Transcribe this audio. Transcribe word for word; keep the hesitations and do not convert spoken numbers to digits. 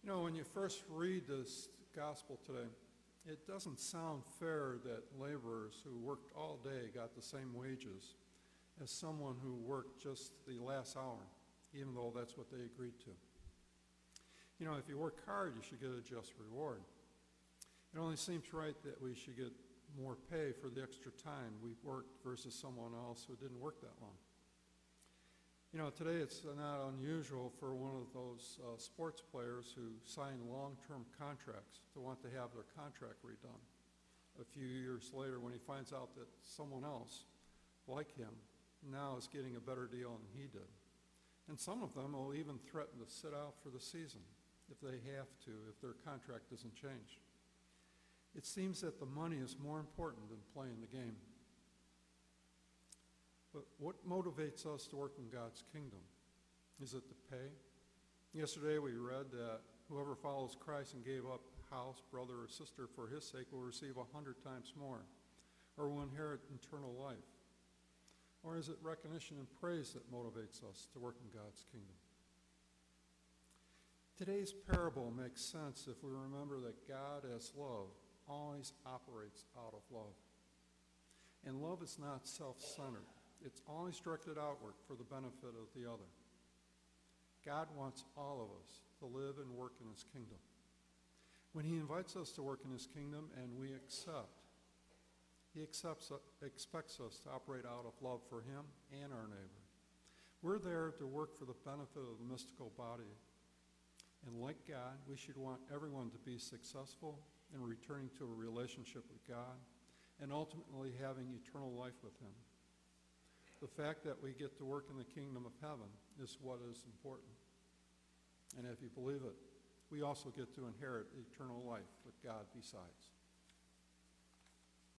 You know, when you first read this gospel today, it doesn't sound fair that laborers who worked all day got the same wages as someone who worked just the last hour, even though that's what they agreed to. You know, if you work hard, you should get a just reward. It only seems right that we should get more pay for the extra time we worked versus someone else who didn't work that long. You know, today it's not unusual for one of those uh, sports players who sign long-term contracts to want to have their contract redone a few years later when he finds out that someone else, like him, now is getting a better deal than he did. And some of them will even threaten to sit out for the season if they have to, if their contract doesn't change. It seems that the money is more important than playing the game. But what motivates us to work in God's kingdom? Is it the pay? Yesterday we read that whoever follows Christ and gave up house, brother, or sister for his sake will receive a hundred times more, or will inherit eternal life. Or is it recognition and praise that motivates us to work in God's kingdom? Today's parable makes sense if we remember that God, as love, always operates out of love. And love is not self-centered. It's always directed outward for the benefit of the other. God wants all of us to live and work in his kingdom. When he invites us to work in his kingdom and we accept, he accepts, expects us to operate out of love for him and our neighbor. We're there to work for the benefit of the mystical body. And like God, we should want everyone to be successful in returning to a relationship with God and ultimately having eternal life with him. The fact that we get to work in the kingdom of heaven is what is important. And if you believe it, we also get to inherit eternal life with God besides.